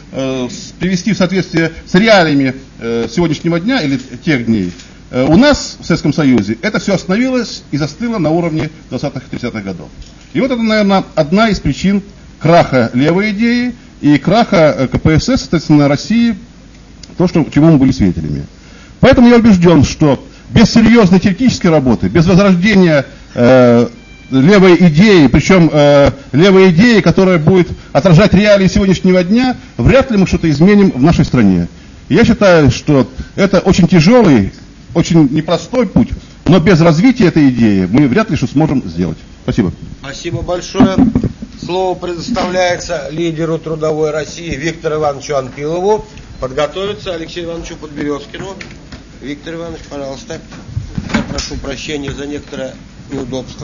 привести в соответствие с реалиями сегодняшнего дня или тех дней, у нас в Советском Союзе это все остановилось и застыло на уровне 20-30-х годов. И вот это, наверное, одна из причин краха левой идеи и краха КПСС, соответственно, России, то, чему мы были свидетелями. Поэтому я убежден, что без серьезной теоретической работы, без возрождения левой идеи, причем левой идеи, которая будет отражать реалии сегодняшнего дня, вряд ли мы что-то изменим в нашей стране. И я считаю, что это очень тяжелый, очень непростой путь, но без развития этой идеи мы вряд ли что сможем сделать. Спасибо. Спасибо большое. Слово предоставляется лидеру Трудовой России Виктору Ивановичу Анпилову. Подготовиться Алексею Ивановичу Подберезкину. Виктор Иванович, пожалуйста. Я прошу прощения за некоторое неудобство.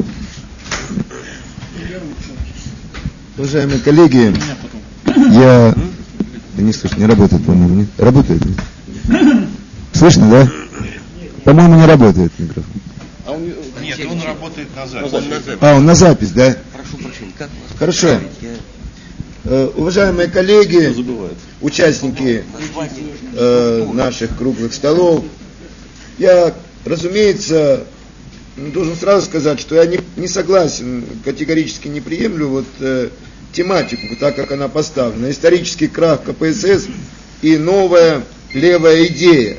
Уважаемые коллеги, я... Не слышно, не работает, по-моему, нет? Работает? Слышно, да? По-моему, не работает микрофон. Нет, он работает на запись. Он на запись, да? Прошу прощения, как вас Хорошо. Уважаемые коллеги, участники наших круглых столов, я, разумеется, должен сразу сказать, что я не согласен, категорически не приемлю вот тематику, так как она поставлена. Исторический крах КПСС и новая левая идея.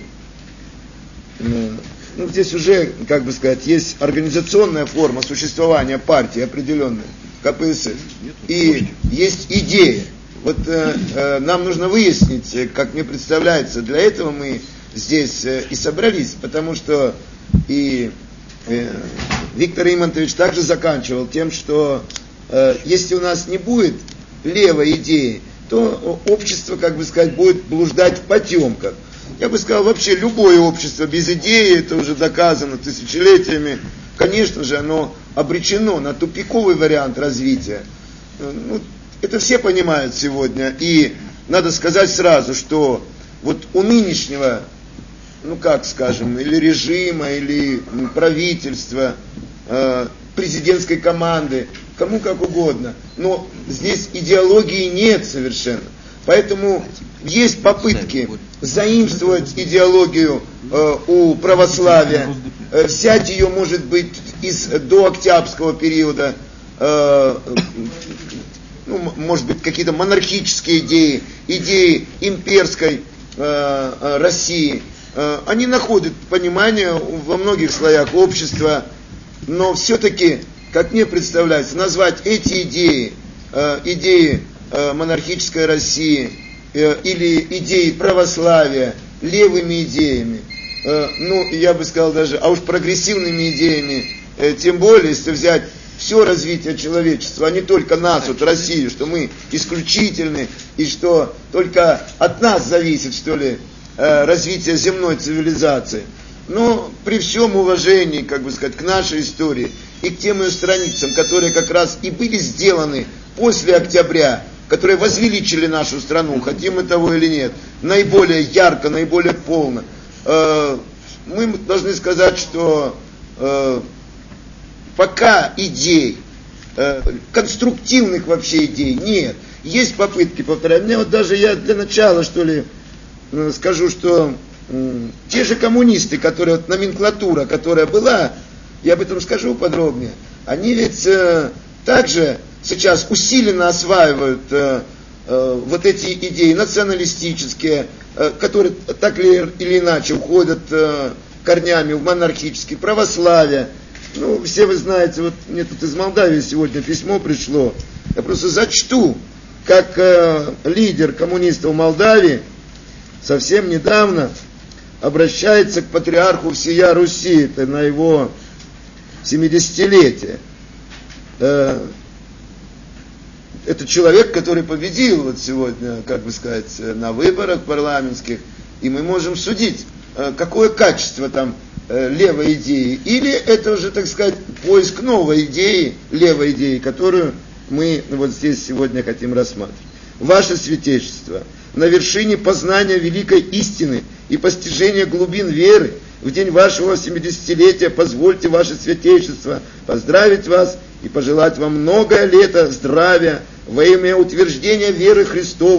Ну, здесь уже, как бы сказать, есть организационная форма существования партии определенная, КПСС, и есть идея. Вот нам нужно выяснить, как мне представляется, для этого мы здесь и собрались, потому что и Виктор Имонтович также заканчивал тем, что если у нас не будет левой идеи, то общество, как бы сказать, будет блуждать в потемках. Я бы сказал, вообще любое общество без идеи, это уже доказано тысячелетиями, конечно же, оно обречено на тупиковый вариант развития. Ну, это все понимают сегодня. И надо сказать сразу, что вот у нынешнего, ну как скажем, или режима, или правительства, президентской команды, кому как угодно, но здесь идеологии нет совершенно. Поэтому есть попытки заимствовать идеологию у православия, взять ее, может быть, из дооктябрьского периода, ну, может быть, какие-то монархические идеи, идеи имперской России. Они находят понимание во многих слоях общества, но все-таки, как мне представляется, назвать эти идеи, идеи монархической России или идеи православия левыми идеями, ну, я бы сказал даже, а уж прогрессивными идеями, тем более, если взять все развитие человечества, а не только нас, вот Россию, что мы исключительны, и что только от нас зависит, что ли, развитие земной цивилизации. Но при всем уважении, как бы сказать, к нашей истории и к тем ее страницам, которые как раз и были сделаны после октября, которые возвеличили нашу страну, хотим мы того или нет, наиболее ярко, наиболее полно, мы должны сказать, что пока идей, конструктивных вообще идей нет. Есть попытки, повторяю. Мне вот даже я для начала, что ли, скажу, что те же коммунисты, которые, вот номенклатура, которая была, я об этом скажу подробнее, они ведь также сейчас усиленно осваивают вот эти идеи националистические, которые так или иначе уходят корнями в монархические, православие. Ну, все вы знаете, вот мне тут из Молдавии сегодня письмо пришло. Я просто зачту, как лидер коммунистов Молдавии совсем недавно обращается к патриарху всея Руси, это на его 70-летие. Это человек, который победил вот сегодня, как бы сказать, на выборах парламентских, и мы можем судить, какое качество там левой идеи, или это уже, так сказать, поиск новой идеи, левой идеи, которую мы вот здесь сегодня хотим рассматривать. Ваше святейшество, на вершине познания великой истины и постижения глубин веры, в день вашего 70-летия позвольте, ваше святейшество, поздравить вас и пожелать вам многое лето здравия во имя утверждения веры Христовой,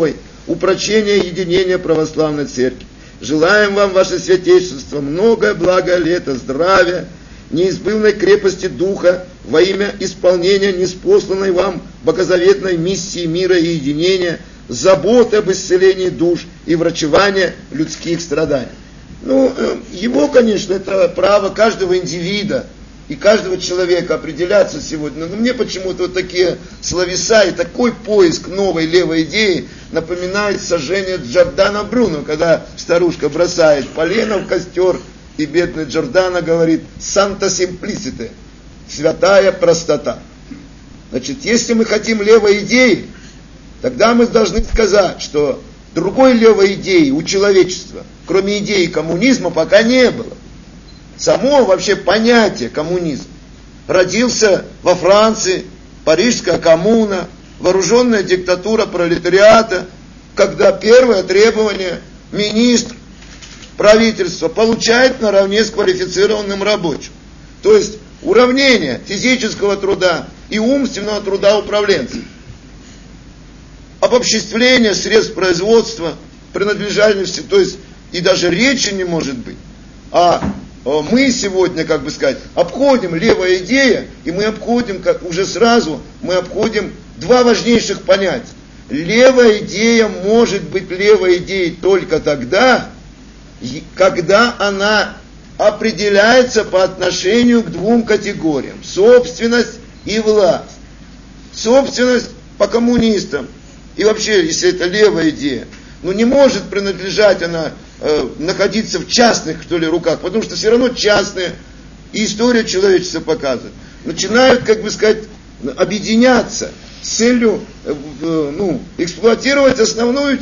упрочения и единения православной церкви. Желаем вам, ваше святейшество, многое благое лето, здравия, неизбывной крепости духа во имя исполнения неспосланной вам богозаветной миссии мира и единения, заботы об исцелении душ и врачевания людских страданий. Его, конечно, это право каждого индивида и каждого человека определяться сегодня. Но мне почему-то вот такие словеса и такой поиск новой левой идеи напоминает сожжение Джордано Бруно, когда старушка бросает полено в костер, и бедный Джордано говорит «Санта симплисите», святая простота. Значит, если мы хотим левой идеи, тогда мы должны сказать, что другой левой идеи у человечества, кроме идеи коммунизма, пока не было. Само вообще понятие коммунизм родился во Франции, Парижская коммуна, вооруженная диктатура пролетариата, когда первое требование министр правительства получает наравне с квалифицированным рабочим. То есть уравнение физического труда и умственного труда управленцев. Обобществление средств производства, принадлежащих, то есть и даже речи не может быть. А мы сегодня, обходим левая идея, и мы обходим, мы обходим два важнейших понятия. Левая идея может быть левой идеей только тогда, когда она определяется по отношению к двум категориям: собственность и власть. Собственность по коммунистам, и вообще, если это левая идея, не может принадлежать она, находиться в частных, руках, потому что все равно частные, и история человечества показывает, начинают, объединяться с целью, эксплуатировать основную